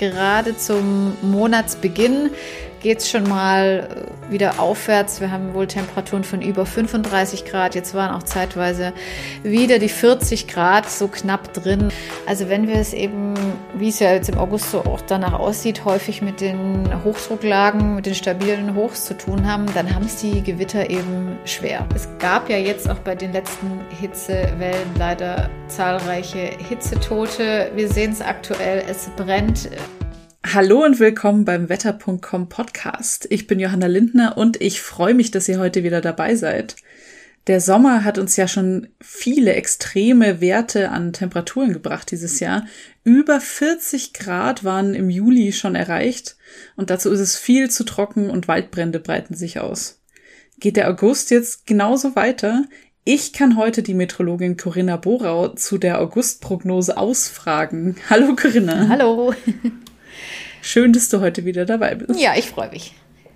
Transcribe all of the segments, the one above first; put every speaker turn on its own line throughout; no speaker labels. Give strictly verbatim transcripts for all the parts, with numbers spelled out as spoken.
gerade zum Monatsbeginn geht es schon mal wieder aufwärts. Wir haben wohl Temperaturen von über fünfunddreißig Grad. Jetzt waren auch zeitweise wieder die vierzig Grad so knapp drin. Also wenn wir es eben, wie es ja jetzt im August so auch danach aussieht, häufig mit den Hochdrucklagen, mit den stabilen Hochs zu tun haben, dann haben es die Gewitter eben schwer. Es gab ja jetzt auch bei den letzten Hitzewellen leider zahlreiche Hitzetote. Wir sehen es aktuell, es brennt.
Hallo und willkommen beim Wetter Punkt com Podcast. Ich bin Johanna Lindner und ich freue mich, dass ihr heute wieder dabei seid. Der Sommer hat uns ja schon viele extreme Werte an Temperaturen gebracht dieses Jahr. Über vierzig Grad waren im Juli schon erreicht und dazu ist es viel zu trocken und Waldbrände breiten sich aus. Geht der August jetzt genauso weiter? Ich kann heute die Meteorologin Corinna Borau zu der Augustprognose ausfragen. Hallo Corinna.
Hallo.
Schön, dass du heute wieder dabei bist.
Ja, ich freue mich.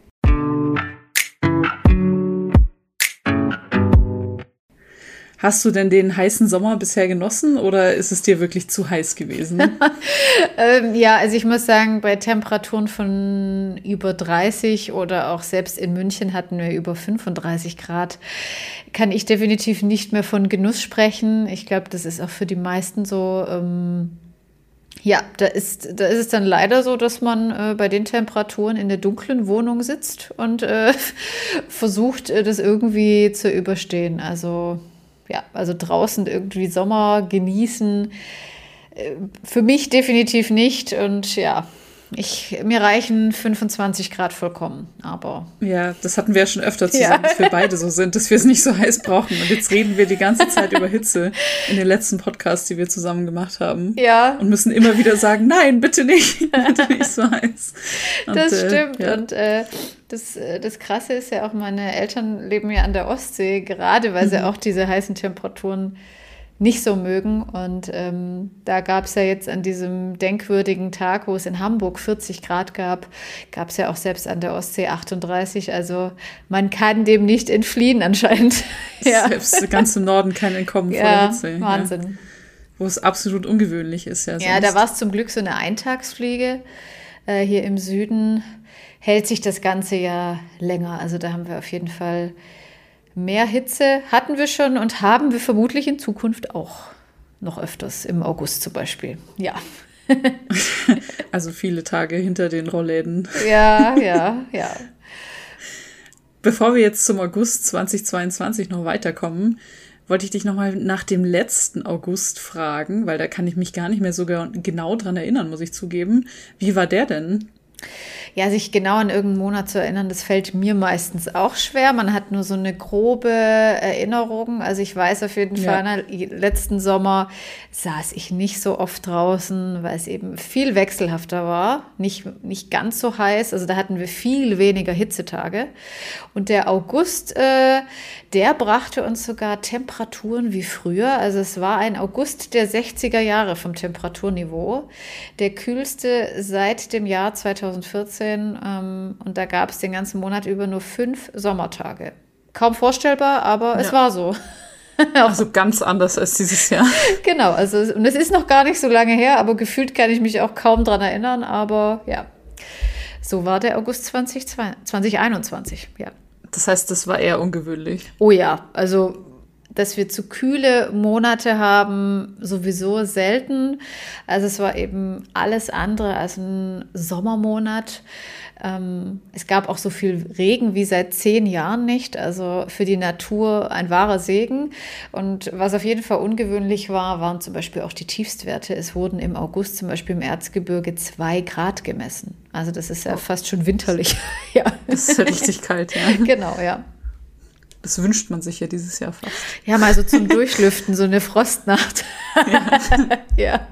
Hast du denn den heißen Sommer bisher genossen oder ist es dir wirklich zu heiß gewesen?
ähm, ja, also ich muss sagen, bei Temperaturen von über dreißig oder auch selbst in München hatten wir über fünfunddreißig Grad, kann ich definitiv nicht mehr von Genuss sprechen. Ich glaube, das ist auch für die meisten so. Ähm, Ja, da ist, da ist es dann leider so, dass man äh, bei den Temperaturen in der dunklen Wohnung sitzt und äh, versucht, äh, das irgendwie zu überstehen. Also ja, also draußen irgendwie Sommer genießen, äh, für mich definitiv nicht. Und ja, ich, mir reichen fünfundzwanzig Grad vollkommen, aber...
Ja, das hatten wir ja schon öfter zusammen,
Ja.
dass wir beide so sind, dass wir es nicht so heiß brauchen. Und jetzt reden wir die ganze Zeit über Hitze in den letzten Podcasts, die wir zusammen gemacht haben.
Ja.
Und müssen immer wieder sagen, nein, bitte nicht, bitte nicht so heiß. Und,
Das
äh,
stimmt.
ja.
Und äh, das, äh, das Krasse ist ja auch, meine Eltern leben ja an der Ostsee, gerade weil sie auch diese heißen Temperaturen nicht so mögen. Und ähm, da gab es ja jetzt an diesem denkwürdigen Tag, wo es in Hamburg vierzig Grad gab, gab es ja auch selbst an der Ostsee achtunddreißig. Also man kann dem nicht entfliehen anscheinend. Ja.
Selbst ganz im Norden kein Entkommen vor der
Ja,
Hitze.
Wahnsinn.
Ja. Wo es absolut ungewöhnlich ist. Ja,
Ja,
sonst.
da war es zum Glück so eine Eintagsfliege. Äh, hier im Süden hält sich das Ganze ja länger. Also da haben wir auf jeden Fall mehr Hitze. Hatten wir schon und haben wir vermutlich in Zukunft auch noch öfters, im August zum Beispiel. Ja.
Also viele Tage hinter den Rollläden.
Ja, ja, ja.
Bevor wir jetzt zum August zweitausendzweiundzwanzig noch weiterkommen, wollte ich dich nochmal nach dem letzten August fragen, weil da kann ich mich gar nicht mehr so ge- genau dran erinnern, muss ich zugeben. Wie war der denn?
Ja, sich genau an irgendeinen Monat zu erinnern, das fällt mir meistens auch schwer. Man hat nur so eine grobe Erinnerung. Also ich weiß auf jeden
Ja.
Fall, letzten Sommer saß ich nicht so oft draußen, weil es eben viel wechselhafter war. Nicht, nicht ganz so heiß. Also da hatten wir viel weniger Hitzetage. Und der August, äh, der brachte uns sogar Temperaturen wie früher. Also es war ein August der sechziger Jahre vom Temperaturniveau. Der kühlste seit dem Jahr zweitausendvierzehn. Ähm, und da gab es den ganzen Monat über nur fünf Sommertage. Kaum vorstellbar, aber es
Ja.
war so.
Also ganz anders als dieses Jahr.
Genau, also und es ist noch gar nicht so lange her, aber gefühlt kann ich mich auch kaum dran erinnern. Aber ja, so war der August zwanzig einundzwanzig, ja.
Das heißt, das war eher ungewöhnlich.
Oh ja, also dass wir zu kühle Monate haben, sowieso selten. Also es war eben alles andere als ein Sommermonat. Ähm, es gab auch so viel Regen wie seit zehn Jahren nicht. Also für die Natur ein wahrer Segen. Und was auf jeden Fall ungewöhnlich war, waren zum Beispiel auch die Tiefstwerte. Es wurden im August zum Beispiel im Erzgebirge zwei Grad gemessen. Also das ist ja fast schon winterlich. Ja.
Das ist ja richtig kalt, ja.
Genau, ja.
Das wünscht man sich ja dieses Jahr fast.
Ja, mal so zum Durchlüften, so eine Frostnacht.
Ja.
Ja.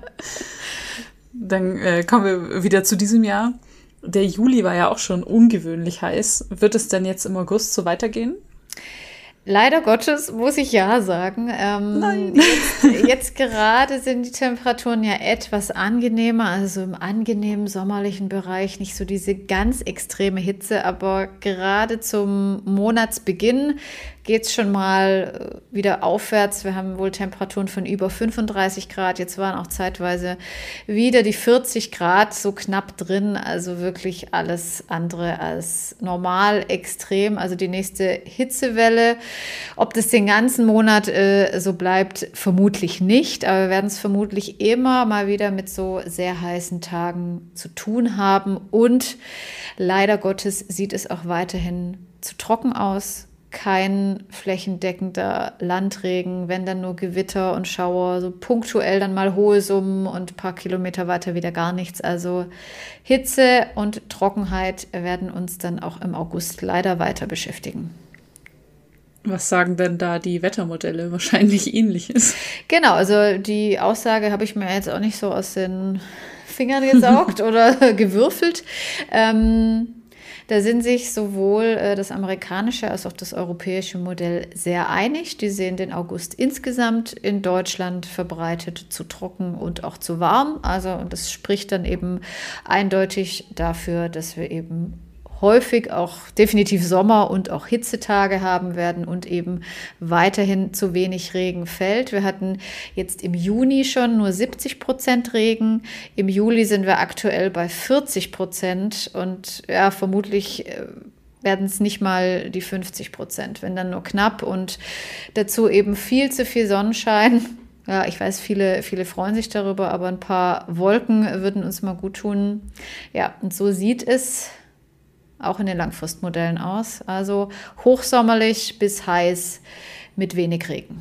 Dann äh, kommen wir wieder zu diesem Jahr. Der Juli war ja auch schon ungewöhnlich heiß. Wird es denn jetzt im August so weitergehen?
Leider Gottes muss ich ja sagen. Ähm,
Nein.
Jetzt, jetzt gerade sind die Temperaturen ja etwas angenehmer, also im angenehmen sommerlichen Bereich, nicht so diese ganz extreme Hitze, aber gerade zum Monatsbeginn geht es schon mal wieder aufwärts. Wir haben wohl Temperaturen von über fünfunddreißig Grad. Jetzt waren auch zeitweise wieder die vierzig Grad so knapp drin. Also wirklich alles andere als normal, extrem. Also die nächste Hitzewelle. Ob das den ganzen Monat äh, so bleibt, vermutlich nicht. Aber wir werden es vermutlich immer mal wieder mit so sehr heißen Tagen zu tun haben. Und leider Gottes sieht es auch weiterhin zu trocken aus. Kein flächendeckender Landregen, wenn dann nur Gewitter und Schauer, so punktuell dann mal hohe Summen und ein paar Kilometer weiter wieder gar nichts. Also Hitze und Trockenheit werden uns dann auch im August leider weiter beschäftigen.
Was sagen denn da die Wettermodelle? Wahrscheinlich Ähnliches.
Genau, also die Aussage habe ich mir jetzt auch nicht so aus den Fingern gesaugt oder gewürfelt. Ähm, Da sind sich sowohl äh, das amerikanische als auch das europäische Modell sehr einig. Die sehen den August insgesamt in Deutschland verbreitet zu trocken und auch zu warm. Also und das spricht dann eben eindeutig dafür, dass wir eben häufig auch definitiv Sommer- und auch Hitzetage haben werden und eben weiterhin zu wenig Regen fällt. Wir hatten jetzt im Juni schon nur siebzig Prozent Regen. Im Juli sind wir aktuell bei vierzig Prozent und ja, vermutlich werden es nicht mal die fünfzig Prozent, wenn dann nur knapp und dazu eben viel zu viel Sonnenschein. Ja, ich weiß, viele, viele freuen sich darüber, aber ein paar Wolken würden uns mal gut tun. Ja, und so sieht es auch in den Langfristmodellen aus. Also hochsommerlich bis heiß mit wenig Regen.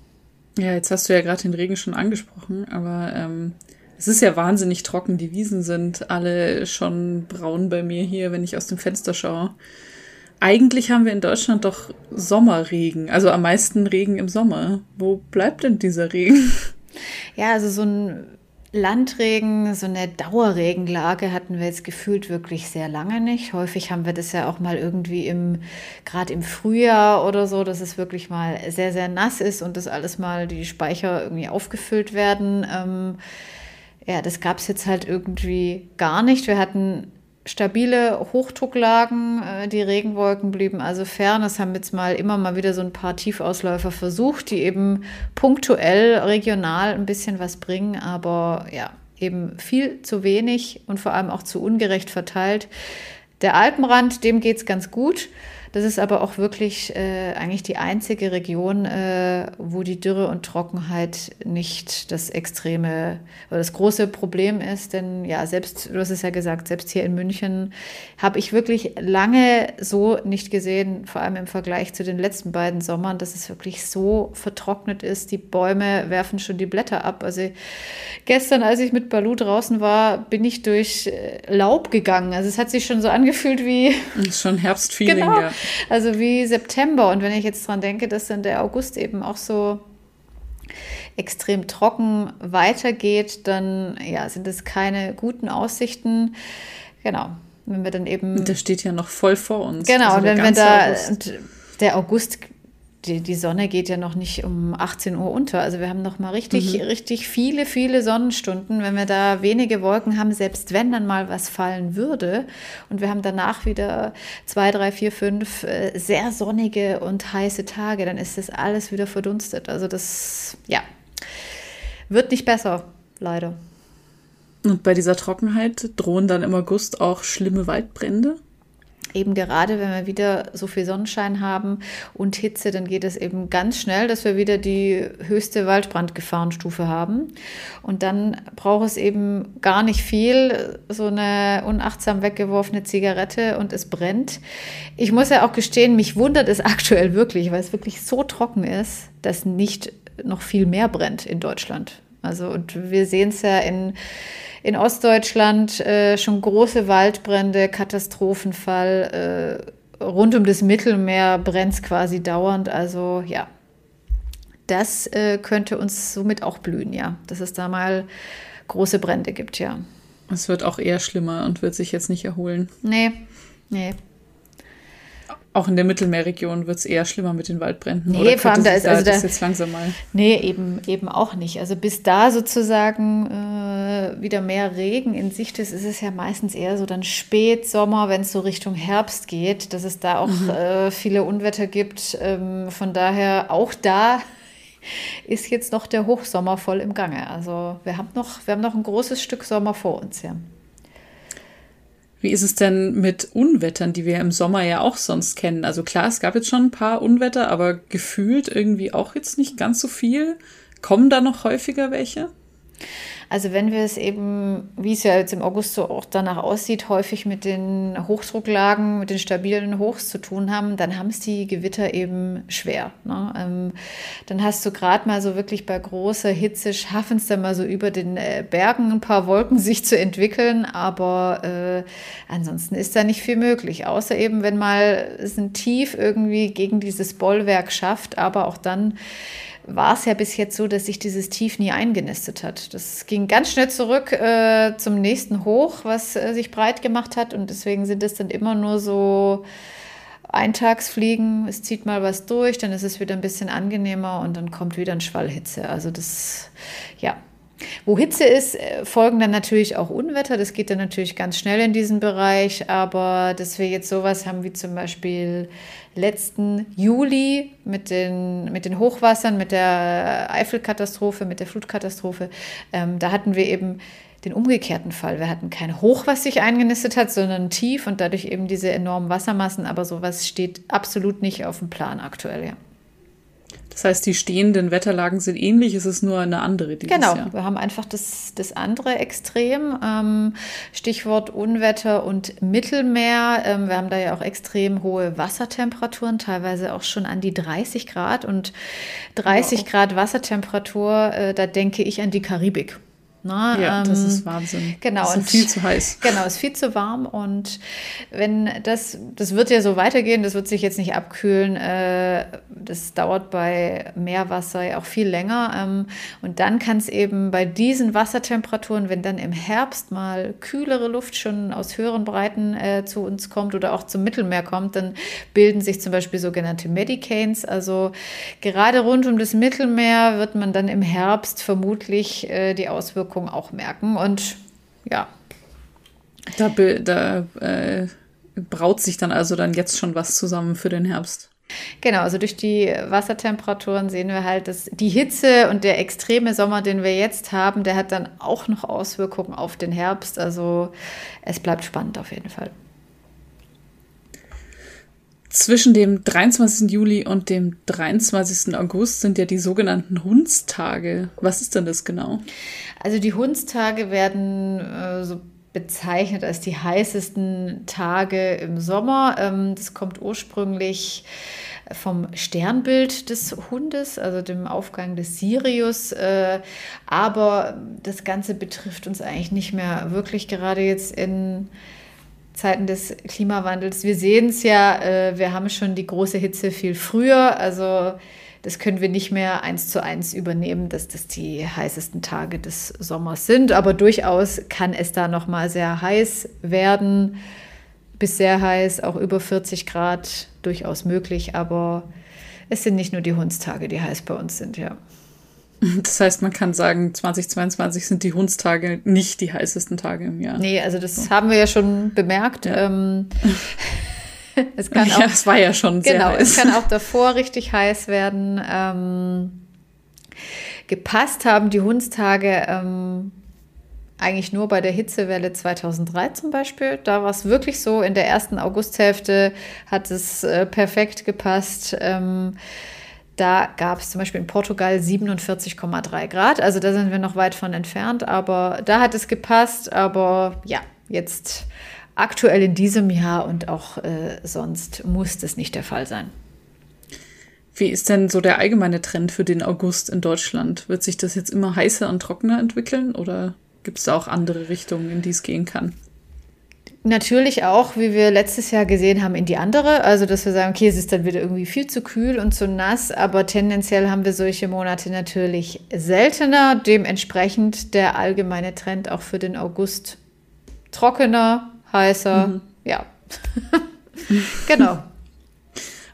Ja, jetzt hast du ja gerade den Regen schon angesprochen, aber ähm, es ist ja wahnsinnig trocken. Die Wiesen sind alle schon braun bei mir hier, wenn ich aus dem Fenster schaue. Eigentlich haben wir in Deutschland doch Sommerregen, also am meisten Regen im Sommer. Wo bleibt denn dieser Regen?
Ja, also so ein Landregen, so eine Dauerregenlage hatten wir jetzt gefühlt wirklich sehr lange nicht. Häufig haben wir das ja auch mal irgendwie im, gerade im Frühjahr oder so, dass es wirklich mal sehr, sehr nass ist und das alles mal die Speicher irgendwie aufgefüllt werden. Ähm, ja, das gab es jetzt halt irgendwie gar nicht. Wir hatten stabile Hochdrucklagen, die Regenwolken blieben also fern. Es haben jetzt mal immer mal wieder so ein paar Tiefausläufer versucht, die eben punktuell, regional ein bisschen was bringen, aber ja, eben viel zu wenig und vor allem auch zu ungerecht verteilt. Der Alpenrand, dem geht es ganz gut. Das ist aber auch wirklich äh, eigentlich die einzige Region, äh, wo die Dürre und Trockenheit nicht das extreme oder das große Problem ist. Denn ja, selbst, du hast es ja gesagt, selbst hier in München habe ich wirklich lange so nicht gesehen, vor allem im Vergleich zu den letzten beiden Sommern, dass es wirklich so vertrocknet ist. Die Bäume werfen schon die Blätter ab. Also gestern, als ich mit Balu draußen war, bin ich durch Laub gegangen. Also es hat sich schon so angefühlt wie...
Das ist schon Herbstfeeling,
genau.
Ja.
Also wie September. Und wenn ich jetzt dran denke, dass dann der August eben auch so extrem trocken weitergeht, dann ja, sind es keine guten Aussichten. Genau. Wenn wir dann eben.
Und der steht ja noch voll vor uns.
Genau,
also
und wenn wir da. Und der August. Die, die Sonne geht ja noch nicht um achtzehn Uhr unter. Also wir haben noch mal richtig, mhm. richtig viele, viele Sonnenstunden. Wenn wir da wenige Wolken haben, selbst wenn dann mal was fallen würde und wir haben danach wieder zwei, drei, vier, fünf äh, sehr sonnige und heiße Tage, dann ist das alles wieder verdunstet. Also das, ja, wird nicht besser, leider.
Und bei dieser Trockenheit drohen dann im August auch schlimme Waldbrände?
Eben gerade, wenn wir wieder so viel Sonnenschein haben und Hitze, dann geht es eben ganz schnell, dass wir wieder die höchste Waldbrandgefahrenstufe haben. Und dann braucht es eben gar nicht viel, so eine unachtsam weggeworfene Zigarette und es brennt. Ich muss ja auch gestehen, mich wundert es aktuell wirklich, weil es wirklich so trocken ist, dass nicht noch viel mehr brennt in Deutschland. Also und wir sehen es ja in In Ostdeutschland äh, schon große Waldbrände, Katastrophenfall. Äh, rund um das Mittelmeer brennt es quasi dauernd. Also ja, das äh, könnte uns somit auch blühen, ja. Dass es da mal große Brände gibt, ja.
Es wird auch eher schlimmer und wird sich jetzt nicht erholen.
Nee, nee.
auch in der Mittelmeerregion wird es eher schlimmer mit den Waldbränden.
Nee,
oder
vor allem da ist
da,
also
das
da,
jetzt langsam mal.
Nee, eben, eben auch nicht. Also bis da sozusagen äh, wieder mehr Regen in Sicht ist, ist es ja meistens eher so dann Spätsommer, wenn es so Richtung Herbst geht, dass es da auch mhm. äh, viele Unwetter gibt. Ähm, von daher auch da ist jetzt noch der Hochsommer voll im Gange. Also wir haben noch, wir haben noch ein großes Stück Sommer vor uns, ja.
Wie ist es denn mit Unwettern, die wir im Sommer ja auch sonst kennen? Also klar, es gab jetzt schon ein paar Unwetter, aber gefühlt irgendwie auch jetzt nicht ganz so viel. Kommen da noch häufiger welche?
Also wenn wir es eben, wie es ja jetzt im August so auch danach aussieht, häufig mit den Hochdrucklagen, mit den stabilen Hochs zu tun haben, dann haben es die Gewitter eben schwer. Ne? Ähm, dann hast du gerade mal so wirklich bei großer Hitze, schaffen es dann mal so über den äh, Bergen ein paar Wolken sich zu entwickeln, aber äh, ansonsten ist da nicht viel möglich, außer eben, wenn mal es ein Tief irgendwie gegen dieses Bollwerk schafft, aber auch dann war es ja bis jetzt so, dass sich dieses Tief nie eingenistet hat. Das ging ganz schnell zurück äh, zum nächsten Hoch, was äh, sich breit gemacht hat. Und deswegen sind es dann immer nur so Eintagsfliegen. Es zieht mal was durch, dann ist es wieder ein bisschen angenehmer und dann kommt wieder ein Schwall Hitze. Also das, ja. Wo Hitze ist, folgen dann natürlich auch Unwetter. Das geht dann natürlich ganz schnell in diesen Bereich. Aber dass wir jetzt sowas haben wie zum Beispiel letzten Juli mit den, mit den Hochwassern, mit der Eifelkatastrophe, mit der Flutkatastrophe, ähm, da hatten wir eben den umgekehrten Fall. Wir hatten kein Hoch, was sich eingenistet hat, sondern ein Tief und dadurch eben diese enormen Wassermassen. Aber sowas steht absolut nicht auf dem Plan aktuell, ja.
Das heißt, die stehenden Wetterlagen sind ähnlich, es ist nur eine andere dieses
genau,
Jahr.
Genau, wir haben einfach das, das andere Extrem, ähm, Stichwort Unwetter und Mittelmeer. Ähm, wir haben da ja auch extrem hohe Wassertemperaturen, teilweise auch schon an die dreißig Grad. Und dreißig wow. Grad Wassertemperatur, äh, da denke ich an die Karibik. Na,
ja,
ähm,
das ist Wahnsinn.
Genau,
das ist
und,
viel zu heiß.
Genau, ist viel zu warm und wenn das, das wird ja so weitergehen, das wird sich jetzt nicht abkühlen, äh, das dauert bei Meerwasser ja auch viel länger ähm, und dann kann es eben bei diesen Wassertemperaturen, wenn dann im Herbst mal kühlere Luft schon aus höheren Breiten äh, zu uns kommt oder auch zum Mittelmeer kommt, dann bilden sich zum Beispiel sogenannte Medicanes, also gerade rund um das Mittelmeer wird man dann im Herbst vermutlich äh, die Auswirkungen auch merken und ja.
Da, da äh, braut sich dann also dann jetzt schon was zusammen für den Herbst.
Genau, also durch die Wassertemperaturen sehen wir halt, dass die Hitze und der extreme Sommer, den wir jetzt haben, der hat dann auch noch Auswirkungen auf den Herbst. Also es bleibt spannend auf jeden Fall.
Zwischen dem dreiundzwanzigsten Juli und dem dreiundzwanzigsten August sind ja die sogenannten Hundstage. Was ist denn das genau?
Also die Hundstage werden äh, so bezeichnet als die heißesten Tage im Sommer. Ähm, das kommt ursprünglich vom Sternbild des Hundes, also dem Aufgang des Sirius. Äh, aber das Ganze betrifft uns eigentlich nicht mehr wirklich, gerade jetzt in Zeiten des Klimawandels. Wir sehen es ja, äh, wir haben schon die große Hitze viel früher, also das können wir nicht mehr eins zu eins übernehmen, dass das die heißesten Tage des Sommers sind, aber durchaus kann es da noch mal sehr heiß werden, bis sehr heiß, auch über vierzig Grad, durchaus möglich, aber es sind nicht nur die Hundstage, die heiß bei uns sind, ja.
Das heißt, man kann sagen, zweitausendzweiundzwanzig sind die Hundstage nicht die heißesten Tage im Jahr.
Nee, also das so. haben wir ja schon bemerkt.
Ja.
Ähm, es kann auch,
ja, es war ja schon sehr
genau,
heiß.
Es kann auch davor richtig heiß werden. Ähm, gepasst haben die Hundstage ähm, eigentlich nur bei der Hitzewelle zweitausenddrei zum Beispiel. Da war es wirklich so, in der ersten Augusthälfte hat es äh, perfekt gepasst. Ähm, Da gab es zum Beispiel in Portugal siebenundvierzig Komma drei Grad. Also da sind wir noch weit von entfernt. Aber da hat es gepasst. Aber ja, jetzt aktuell in diesem Jahr und auch äh, sonst muss das nicht der Fall sein.
Wie ist denn so der allgemeine Trend für den August in Deutschland? Wird sich das jetzt immer heißer und trockener entwickeln? Oder gibt es da auch andere Richtungen, in die es gehen kann?
Natürlich auch, wie wir letztes Jahr gesehen haben, in die andere. Also, dass wir sagen, okay, es ist dann wieder irgendwie viel zu kühl und zu nass. Aber tendenziell haben wir solche Monate natürlich seltener. Dementsprechend der allgemeine Trend auch für den August trockener, heißer. Mhm. Ja, genau.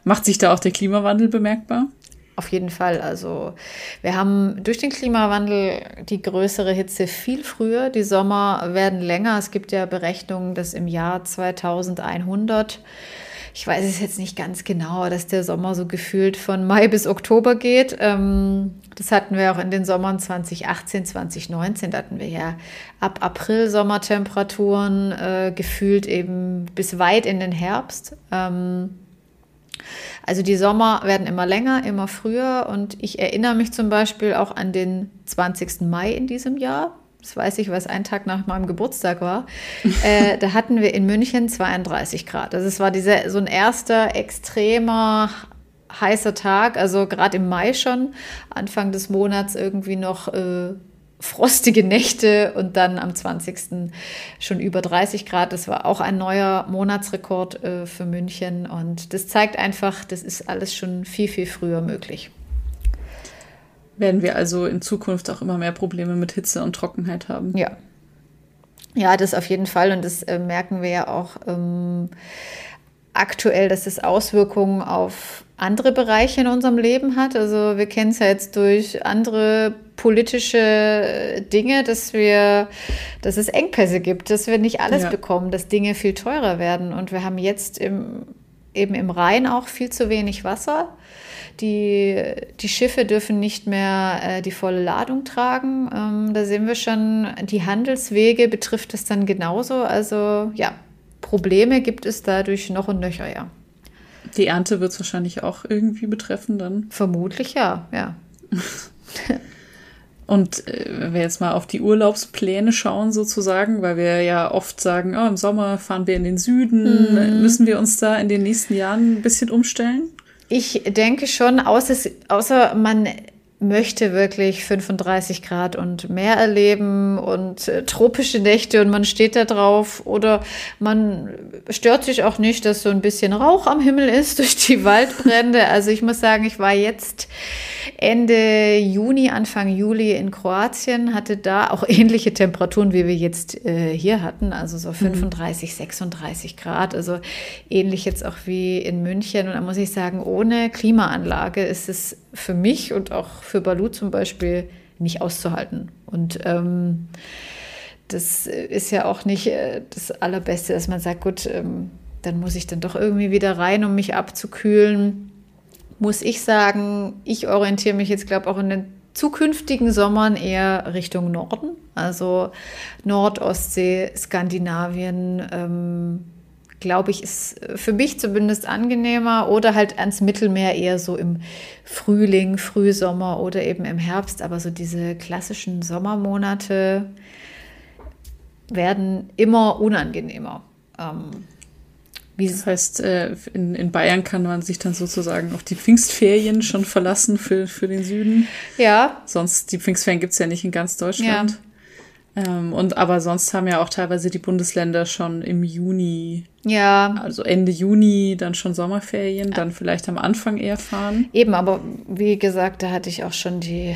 Macht sich da auch der Klimawandel bemerkbar?
Auf jeden Fall. Also wir haben durch den Klimawandel die größere Hitze viel früher. Die Sommer werden länger. Es gibt ja Berechnungen, dass im Jahr zweitausendeinhundert, ich weiß es jetzt nicht ganz genau, dass der Sommer so gefühlt von Mai bis Oktober geht. Das hatten wir auch in den Sommern zwanzig achtzehn, zwanzig neunzehn. Da hatten wir ja ab April Sommertemperaturen, äh, gefühlt eben bis weit in den Herbst. Ähm, Also die Sommer werden immer länger, immer früher und ich erinnere mich zum Beispiel auch an den zwanzigsten Mai in diesem Jahr. Das weiß ich, weil es ein Tag nach meinem Geburtstag war. äh, da hatten wir in München zweiunddreißig Grad. Also es war diese, so ein erster extremer heißer Tag, also gerade im Mai schon, Anfang des Monats irgendwie noch äh, frostige Nächte und dann am zwanzigsten schon über dreißig Grad. Das war auch ein neuer Monatsrekord äh, für München. Und das zeigt einfach, das ist alles schon viel, viel früher möglich.
Werden wir also in Zukunft auch immer mehr Probleme mit Hitze und Trockenheit haben?
Ja. Ja, das auf jeden Fall. Und das äh, merken wir ja auch ähm, aktuell, dass es Auswirkungen auf andere Bereiche in unserem Leben hat. Also wir kennen es ja jetzt durch andere politische Dinge, dass wir, dass es Engpässe gibt, dass wir nicht alles ja. bekommen, dass Dinge viel teurer werden. Und wir haben jetzt im, eben im Rhein auch viel zu wenig Wasser. Die, die Schiffe dürfen nicht mehr äh, die volle Ladung tragen. Ähm, da sehen wir schon, die Handelswege betrifft es dann genauso. Also ja, Probleme gibt es dadurch noch und nöcher, ja.
Die Ernte wird es wahrscheinlich auch irgendwie betreffen dann?
Vermutlich ja, ja.
Und äh, wenn wir jetzt mal auf die Urlaubspläne schauen sozusagen, weil wir ja oft sagen, oh, im Sommer fahren wir in den Süden, mhm. müssen wir uns da in den nächsten Jahren ein bisschen umstellen? Ich
denke schon, außer, außer man möchte wirklich fünfunddreißig Grad und mehr erleben und äh, tropische Nächte und man steht da drauf oder man stört sich auch nicht, dass so ein bisschen Rauch am Himmel ist durch die Waldbrände. Also ich muss sagen, ich war jetzt Ende Juni, Anfang Juli in Kroatien, hatte da auch ähnliche Temperaturen, wie wir jetzt äh, hier hatten, also so fünfunddreißig, sechsunddreißig Grad, also ähnlich jetzt auch wie in München. Und da muss ich sagen, ohne Klimaanlage ist es für mich und auch für Balu zum Beispiel nicht auszuhalten. Und ähm, das ist ja auch nicht äh, das Allerbeste, dass man sagt, gut, ähm, dann muss ich dann doch irgendwie wieder rein, um mich abzukühlen. Muss ich sagen, ich orientiere mich jetzt, glaube ich, auch in den zukünftigen Sommern eher Richtung Norden. Also Nord-Ostsee, Skandinavien, ähm, glaube ich, ist für mich zumindest angenehmer oder halt ans Mittelmeer eher so im Frühling, Frühsommer oder eben im Herbst. Aber so diese klassischen Sommermonate werden immer unangenehmer. Ähm,
wie das heißt, in, in Bayern kann man sich dann sozusagen auf die Pfingstferien schon verlassen für, für den Süden.
Ja.
Sonst, die Pfingstferien gibt es ja nicht in ganz Deutschland. Ja. Ähm, und aber sonst haben ja auch teilweise die Bundesländer schon im Juni,
ja,
also Ende Juni dann schon Sommerferien, ja. Dann vielleicht am Anfang eher fahren.
Eben, aber wie gesagt, da hatte ich auch schon die,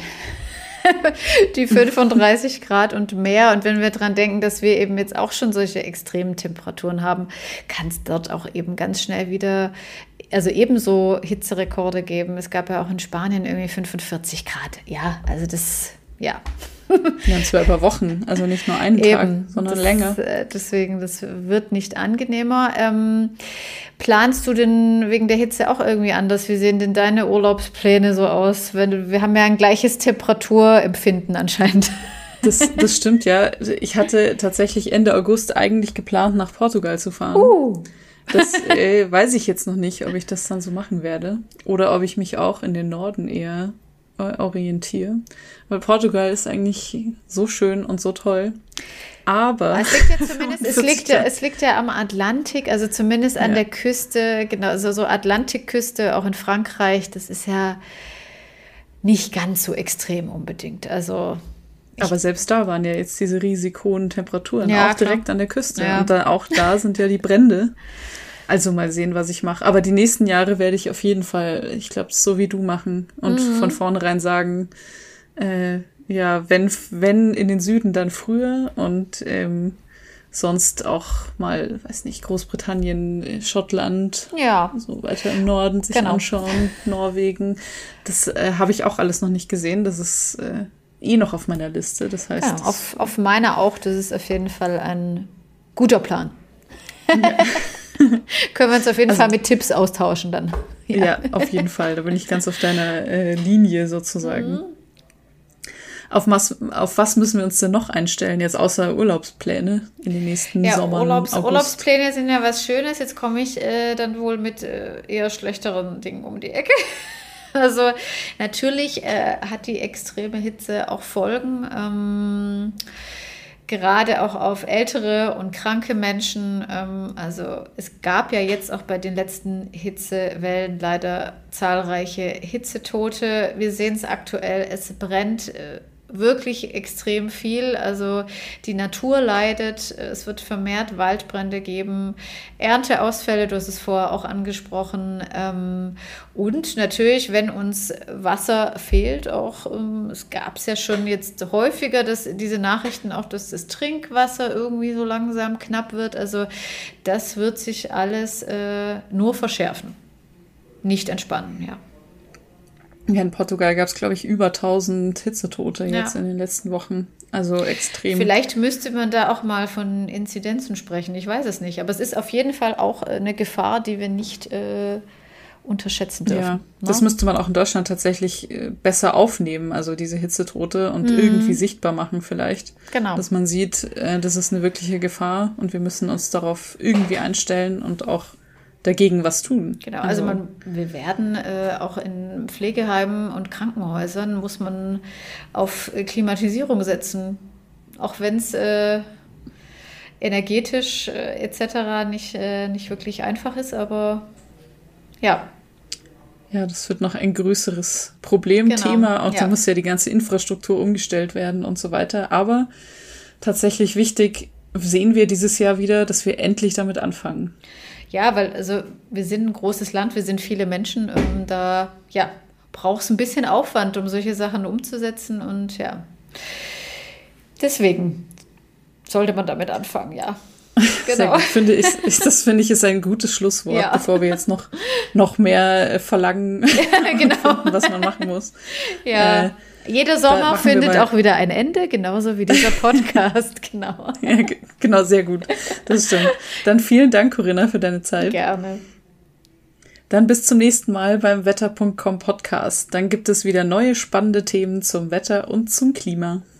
die fünfunddreißig Grad und mehr. Und wenn wir dran denken, dass wir eben jetzt auch schon solche extremen Temperaturen haben, kann es dort auch eben ganz schnell wieder, also ebenso Hitzerekorde geben. Es gab ja auch in Spanien irgendwie fünfundvierzig Grad. Ja, also das, ja.
Ja, und zwar über Wochen, also nicht nur einen Tag, Eben, sondern
das,
länger.
Deswegen, das wird nicht angenehmer. Ähm, planst du denn wegen der Hitze auch irgendwie anders? Wie sehen denn deine Urlaubspläne so aus? Wenn du, wir haben ja ein gleiches Temperaturempfinden anscheinend.
Das, das stimmt, ja. Ich hatte tatsächlich Ende August eigentlich geplant, nach Portugal zu fahren.
Uh.
Das äh, weiß ich jetzt noch nicht, ob ich das dann so machen werde. Oder ob ich mich auch in den Norden eher orientiere. Weil Portugal ist eigentlich so schön und so toll. Aber
es liegt ja zumindest, es liegt ja, es liegt ja am Atlantik, also zumindest an ja. der Küste, genau, also so Atlantikküste, auch in Frankreich, das ist ja nicht ganz so extrem unbedingt. Also
aber selbst da waren ja jetzt diese riesig hohen Temperaturen,
ja,
auch direkt
klar.
an der Küste.
Ja.
Und dann auch da sind ja die Brände. Also mal sehen, was ich mache. Aber die nächsten Jahre werde ich auf jeden Fall, ich glaube, so wie du machen und mhm. von vornherein sagen, äh, ja, wenn, wenn in den Süden, dann früher und ähm, sonst auch mal, weiß nicht, Großbritannien, Schottland,
ja.
so weiter im Norden sich genau. anschauen, Norwegen. Das äh, habe ich auch alles noch nicht gesehen. Das ist äh, eh noch auf meiner Liste. Das heißt,
ja, auf, auf meiner auch. Das ist auf jeden Fall ein guter Plan. Ja. Können wir uns auf jeden also, Fall mit Tipps austauschen dann.
Ja. ja, auf jeden Fall. Da bin ich ganz auf deiner äh, Linie sozusagen. Mhm. Auf was, auf was müssen wir uns denn noch einstellen, jetzt außer Urlaubspläne in den nächsten ja, Sommer?
Urlaubs, Urlaubspläne sind ja was Schönes. Jetzt komme ich äh, dann wohl mit äh, eher schlechteren Dingen um die Ecke. Also natürlich äh, hat die extreme Hitze auch Folgen. Ähm, Gerade auch auf ältere und kranke Menschen. Ähm, also es gab ja jetzt auch bei den letzten Hitzewellen leider zahlreiche Hitzetote. Wir sehen es aktuell, es brennt äh, wirklich extrem viel. Also die Natur leidet. Es wird vermehrt Waldbrände geben, Ernteausfälle, du hast es vorher auch angesprochen. Ähm, und natürlich, wenn uns Wasser fehlt, auch ähm, es gab es ja schon jetzt häufiger, dass diese Nachrichten auch, dass das Trinkwasser irgendwie so langsam knapp wird. Also das wird sich alles äh, nur verschärfen, nicht entspannen, ja.
Ja, in Portugal gab es, glaube ich, über tausend Hitzetote jetzt ja. in den letzten Wochen. Also extrem.
Vielleicht müsste man da auch mal von Inzidenzen sprechen. Ich weiß es nicht. Aber es ist auf jeden Fall auch eine Gefahr, die wir nicht äh, unterschätzen dürfen. Ja,
ne? Das müsste man auch in Deutschland tatsächlich äh, besser aufnehmen, also diese Hitzetote und mhm. irgendwie sichtbar machen vielleicht.
Genau.
Dass man sieht, äh, das ist eine wirkliche Gefahr und wir müssen uns darauf irgendwie einstellen und auch dagegen was tun.
Genau, also, also man, wir werden äh, auch in Pflegeheimen und Krankenhäusern muss man auf Klimatisierung setzen, auch wenn es äh, energetisch äh, et cetera nicht, äh, nicht wirklich einfach ist, aber ja.
Ja, das wird noch ein größeres Problemthema, genau. Auch ja. Da muss ja die ganze Infrastruktur umgestellt werden und so weiter, aber tatsächlich wichtig sehen wir dieses Jahr wieder, dass wir endlich damit anfangen.
Ja, weil also wir sind ein großes Land, wir sind viele Menschen, ähm, da ja, braucht es ein bisschen Aufwand, um solche Sachen umzusetzen und ja, deswegen sollte man damit anfangen, ja.
Genau. Gut, finde ich, ich, das finde ich ist ein gutes Schlusswort, ja. Bevor wir jetzt noch, noch mehr verlangen, ja, genau. was man machen muss.
Ja. Äh, Jeder Sommer findet auch wieder ein Ende, genauso wie dieser Podcast, genau.
Ja, g- genau, sehr gut. Das stimmt. Dann vielen Dank, Corinna, für deine Zeit.
Gerne.
Dann bis zum nächsten Mal beim Wetter Punkt com Podcast. Dann gibt es wieder neue spannende Themen zum Wetter und zum Klima.